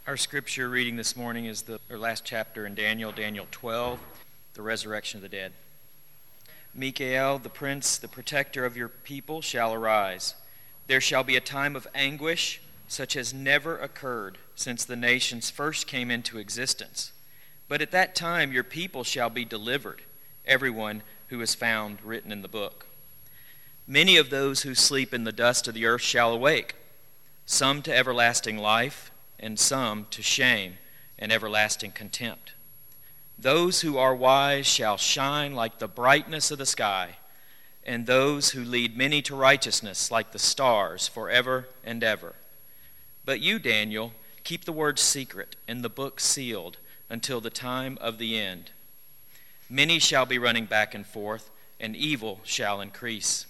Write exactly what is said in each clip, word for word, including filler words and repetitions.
Our scripture reading this morning is the or last chapter in Daniel, Daniel twelve, the resurrection of the dead. Michael, the prince, the protector of your people, shall arise. There shall be a time of anguish such as never occurred since the nations first came into existence. But at that time your people shall be delivered, everyone who is found written in the book. Many of those who sleep in the dust of the earth shall awake, some to everlasting life, and some to shame and everlasting contempt. Those who are wise shall shine like the brightness of the sky, and those who lead many to righteousness like the stars forever and ever. But you, Daniel, keep the word secret and the book sealed until the time of the end. Many shall be running back and forth, and evil shall increase.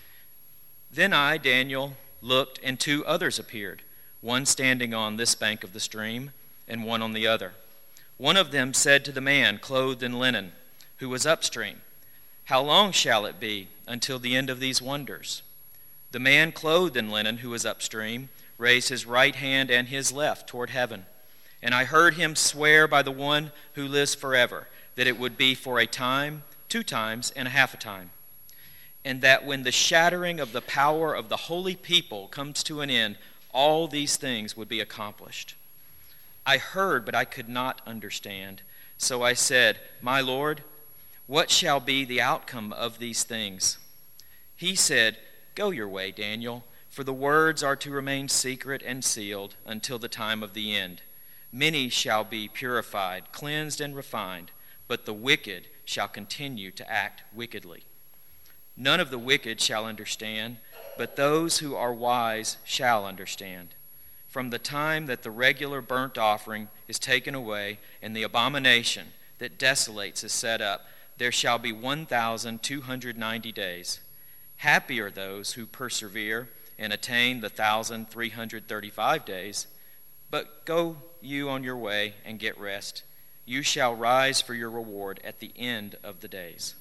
Then I, Daniel, looked, and two others appeared, one standing on this bank of the stream, and one on the other. One of them said to the man clothed in linen, who was upstream, "How long shall it be until the end of these wonders?" The man clothed in linen, who was upstream, raised his right hand and his left toward heaven. And I heard him swear by the one who lives forever, that it would be for a time, two times, and a half a time. And that when the shattering of the power of the holy people comes to an end, all these things would be accomplished. I heard, but I could not understand. So I said, "My Lord, what shall be the outcome of these things?" He said, "Go your way, Daniel, for the words are to remain secret and sealed until the time of the end. Many shall be purified, cleansed, and refined, but the wicked shall continue to act wickedly. None of the wicked shall understand, but those who are wise shall understand. From the time that the regular burnt offering is taken away and the abomination that desolates is set up, there shall be one thousand two hundred ninety days. Happy are those who persevere and attain the one thousand three hundred thirty-five days. But go you on your way and get rest. You shall rise for your reward at the end of the days."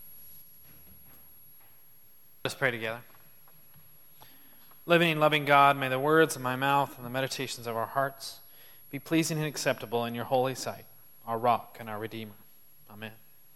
Let's pray together. Living and loving God, may the words of my mouth and the meditations of our hearts be pleasing and acceptable in your holy sight, our rock and our Redeemer. Amen.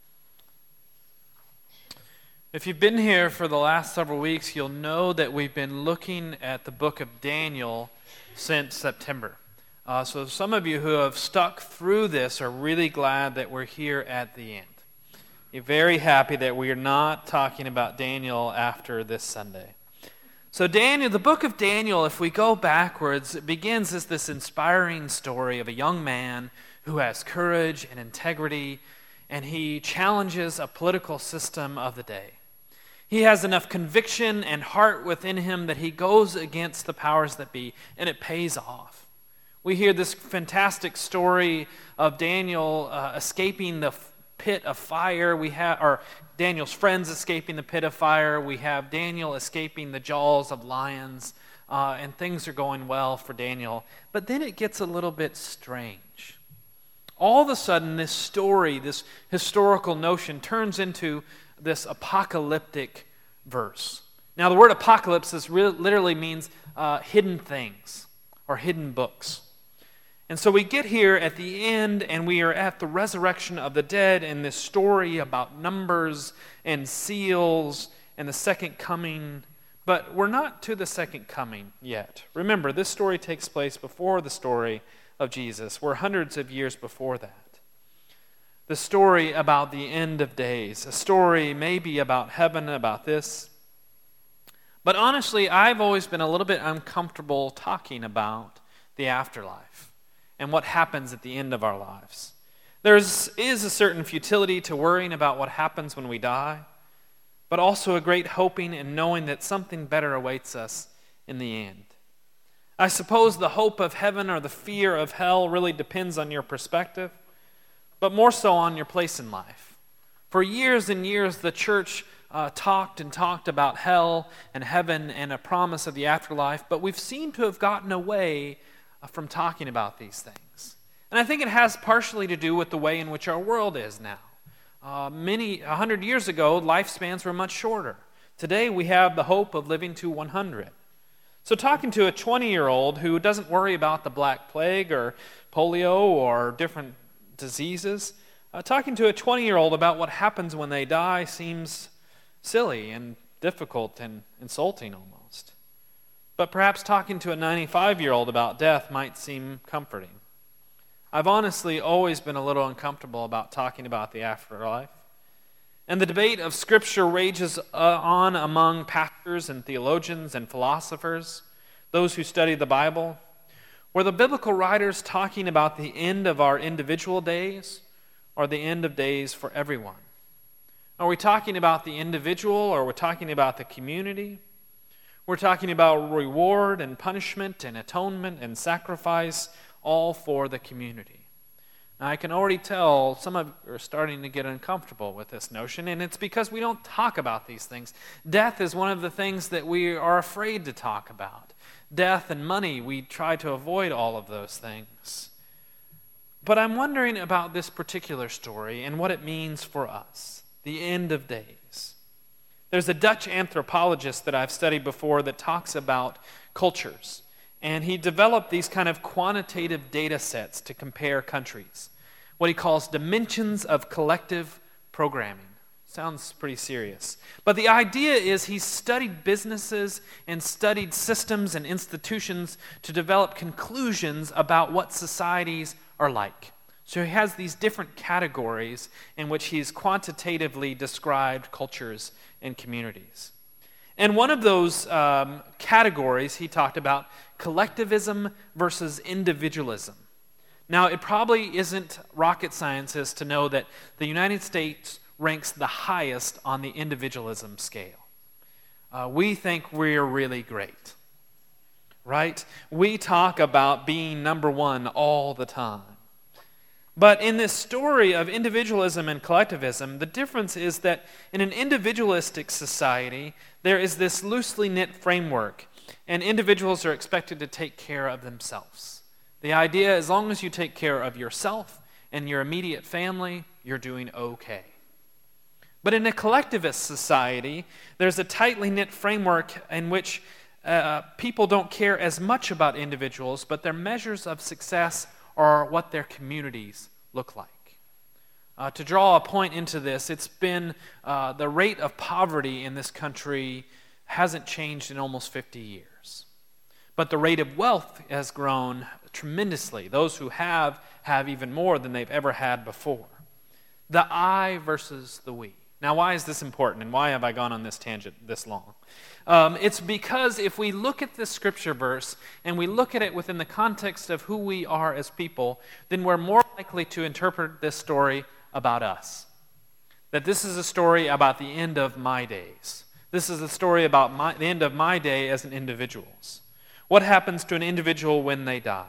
If you've been here for the last several weeks, you'll know that we've been looking at the book of Daniel since September. Uh, so some of you who have stuck through this are really glad that we're here at the end. You're very happy that we are not talking about Daniel after this Sunday. So Daniel, the book of Daniel, if we go backwards, it begins as this inspiring story of a young man who has courage and integrity, and he challenges a political system of the day. He has enough conviction and heart within him that he goes against the powers that be, and it pays off. We hear this fantastic story of Daniel uh, escaping the pit of fire. We have, or Daniel's friends escaping the pit of fire. We have Daniel escaping the jaws of lions, uh, and things are going well for Daniel. But then it gets a little bit strange. All of a sudden, this story, this historical notion, turns into this apocalyptic verse. Now, the word apocalypse is re- literally means uh, hidden things or hidden books. And so we get here at the end, and we are at the resurrection of the dead and this story about numbers and seals and the second coming. But we're not to the second coming yet. Remember, this story takes place before the story of Jesus. We're hundreds of years before that. The story about the end of days, a story maybe about heaven, about this. But honestly, I've always been a little bit uncomfortable talking about the afterlife and what happens at the end of our lives. There is a certain futility to worrying about what happens when we die, but also a great hoping and knowing that something better awaits us in the end. I suppose the hope of heaven or the fear of hell really depends on your perspective, but more so on your place in life. For years and years, the church uh, talked and talked about hell and heaven and a promise of the afterlife, but we've seemed to have gotten away from talking about these things. And I think it has partially to do with the way in which our world is now. Uh, many, a hundred years ago, lifespans were much shorter. Today, we have the hope of living to one hundred. So talking to a twenty-year-old who doesn't worry about the Black Plague or polio or different diseases, uh, talking to a twenty-year-old about what happens when they die seems silly and difficult and insulting almost. But perhaps talking to a ninety-five-year-old about death might seem comforting. I've honestly always been a little uncomfortable about talking about the afterlife. And the debate of Scripture rages uh, on among pastors and theologians and philosophers, those who study the Bible. Were the biblical writers talking about the end of our individual days or the end of days for everyone? Are we talking about the individual or are we talking about the community? We're talking about reward and punishment and atonement and sacrifice, all for the community. Now, I can already tell some of you are starting to get uncomfortable with this notion, and it's because we don't talk about these things. Death is one of the things that we are afraid to talk about. Death and money, we try to avoid all of those things. But I'm wondering about this particular story and what it means for us, the end of days. There's a Dutch anthropologist that I've studied before that talks about cultures. And he developed these kind of quantitative data sets to compare countries, what he calls dimensions of collective programming. Sounds pretty serious. But the idea is he studied businesses and studied systems and institutions to develop conclusions about what societies are like. So he has these different categories in which he's quantitatively described cultures and communities. And one of those um, categories he talked about collectivism versus individualism. Now, it probably isn't rocket science to know that the United States ranks the highest on the individualism scale. Uh, we think we're really great, right? We talk about being number one all the time. But in this story of individualism and collectivism, the difference is that in an individualistic society, there is this loosely knit framework, and individuals are expected to take care of themselves. The idea, as long as you take care of yourself and your immediate family, you're doing okay. But in a collectivist society, there's a tightly knit framework in which uh, people don't care as much about individuals, but their measures of success are what their communities look like. Uh, to draw a point into this, it's been uh, the rate of poverty in this country hasn't changed in almost fifty years. But the rate of wealth has grown tremendously. Those who have, have even more than they've ever had before. The I versus the we. Now, why is this important, and why have I gone on this tangent this long? Um, it's because if we look at this scripture verse and we look at it within the context of who we are as people, then we're more likely to interpret this story about us. That this is a story about the end of my days. This is a story about my, the end of my day as an individual. What happens to an individual when they die?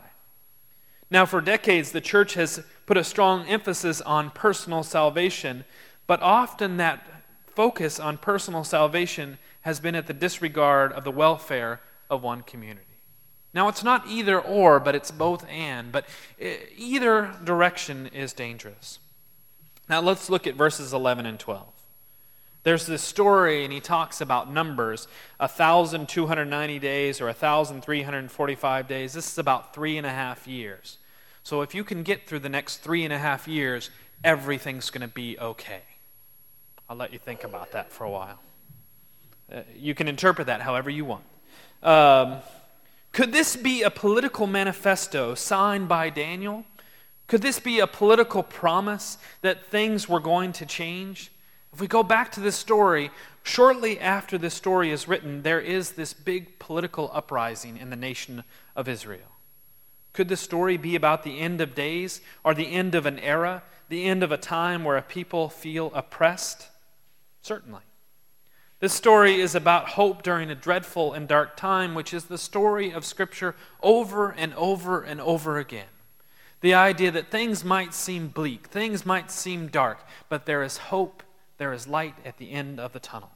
Now, for decades, the church has put a strong emphasis on personal salvation, but often that focus on personal salvation has been at the disregard of the welfare of one community. Now, it's not either or, but it's both and. But either direction is dangerous. Now, let's look at verses eleven and twelve. There's this story, and he talks about numbers, one thousand two hundred ninety days or one thousand three hundred forty-five days. This is about three and a half years. So if you can get through the next three and a half years, everything's going to be okay. I'll let you think about that for a while. Uh, you can interpret that however you want. Um, could this be a political manifesto signed by Daniel? Could this be a political promise that things were going to change? If we go back to this story, shortly after this story is written, there is this big political uprising in the nation of Israel. Could this story be about the end of days or the end of an era, the end of a time where a people feel oppressed? Certainly. This story is about hope during a dreadful and dark time, which is the story of Scripture over and over and over again. The idea that things might seem bleak, things might seem dark, but there is hope, there is light at the end of the tunnel.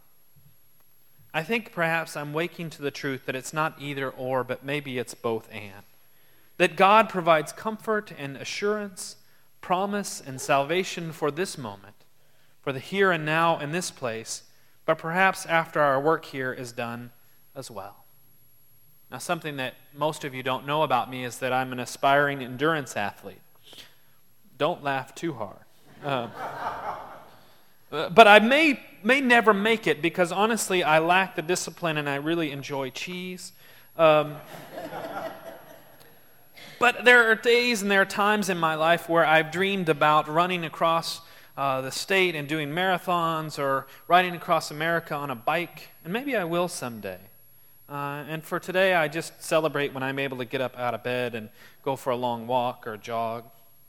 I think perhaps I'm waking to the truth that it's not either or, but maybe it's both and. That God provides comfort and assurance, promise and salvation for this moment, for the here and now in this place, but perhaps after our work here is done as well. Now, something that most of you don't know about me is that I'm an aspiring endurance athlete. Don't laugh too hard. Uh, but I may may never make it because, honestly, I lack the discipline and I really enjoy cheese. Um, but there are days and there are times in my life where I've dreamed about running across uh, the state and doing marathons or riding across America on a bike, and maybe I will someday. Uh, and for today, I just celebrate when I'm able to get up out of bed and go for a long walk or jog.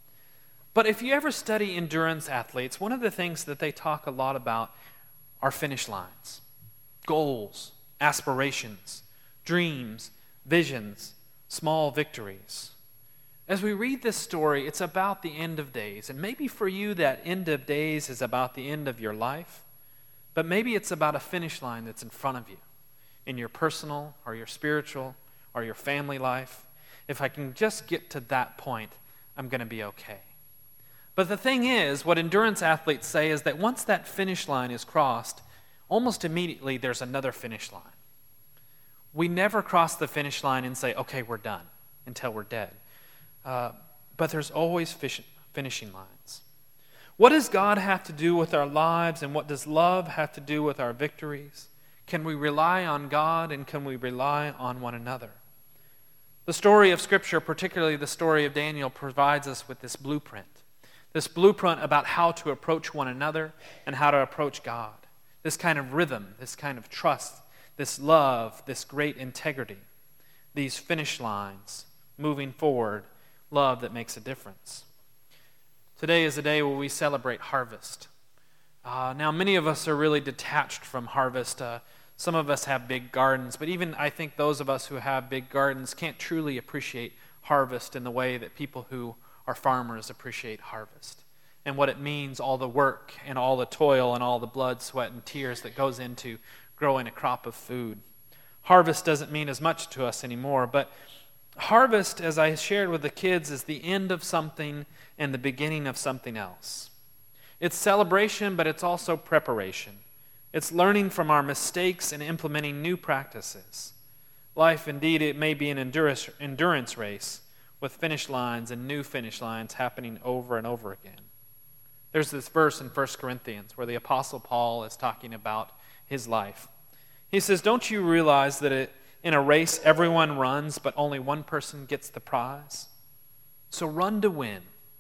But if you ever study endurance athletes, one of the things that they talk a lot about are finish lines, goals, aspirations, dreams, visions, small victories. As we read this story, it's about the end of days. And maybe for you, that end of days is about the end of your life. But maybe it's about a finish line that's in front of you in your personal or your spiritual or your family life. If I can just get to that point, I'm going to be okay. But the thing is, what endurance athletes say is that once that finish line is crossed, almost immediately there's another finish line. We never cross the finish line and say, okay, we're done, until we're dead. Uh, but there's always fish- finishing lines. What does God have to do with our lives, and what does love have to do with our victories? Can we rely on God, and can we rely on one another? The story of Scripture, particularly the story of Daniel, provides us with this blueprint. This blueprint about how to approach one another and how to approach God. This kind of rhythm, this kind of trust, this love, this great integrity. These finish lines, moving forward, love that makes a difference. Today is a day where we celebrate harvest. Uh, now, many of us are really detached from harvest. Uh, some of us have big gardens, but even I think those of us who have big gardens can't truly appreciate harvest in the way that people who our farmers appreciate harvest and what it means, all the work and all the toil and all the blood, sweat, and tears that goes into growing a crop of food. Harvest doesn't mean as much to us anymore, but harvest, as I shared with the kids, is the end of something and the beginning of something else. It's celebration, but it's also preparation. It's learning from our mistakes and implementing new practices. Life, indeed, it may be an endurance, endurance race, with finish lines and new finish lines happening over and over again. There's this verse in First Corinthians where the Apostle Paul is talking about his life. He says, don't you realize that it, in a race everyone runs, but only one person gets the prize? So run to win.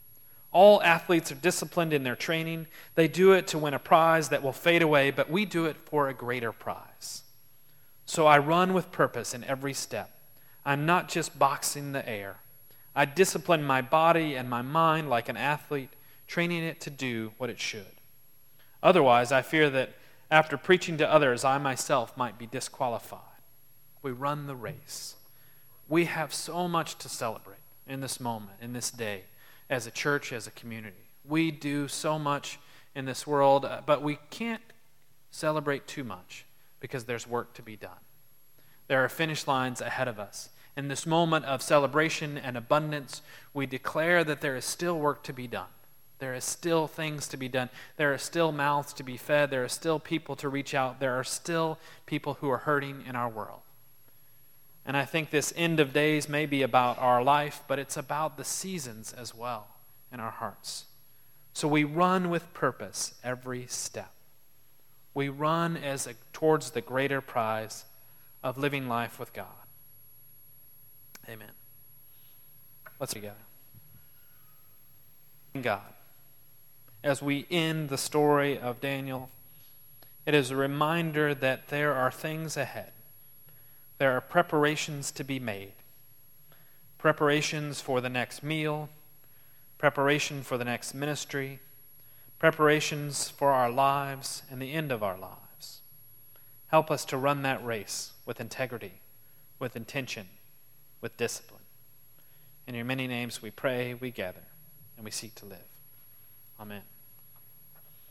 All athletes are disciplined in their training. They do it to win a prize that will fade away, but we do it for a greater prize. So I run with purpose in every step. I'm not just boxing the air. I discipline my body and my mind like an athlete, training it to do what it should. Otherwise, I fear that after preaching to others, I myself might be disqualified. We run the race. We have so much to celebrate in this moment, in this day, as a church, as a community. We do so much in this world, but we can't celebrate too much because there's work to be done. There are finish lines ahead of us. In this moment of celebration and abundance, we declare that there is still work to be done. There is still things to be done. There are still mouths to be fed. There are still people to reach out. There are still people who are hurting in our world. And I think this end of days may be about our life, but it's about the seasons as well in our hearts. So we run with purpose every step. We run as a, towards the greater prize of living life with God. Amen. Let's together. God, as we end the story of Daniel, it is a reminder that there are things ahead. There are preparations to be made. Preparations for the next meal, preparation for the next ministry, preparations for our lives and the end of our lives. Help us to run that race with integrity, with intention, with discipline. In your many names we pray, we gather, and we seek to live. Amen.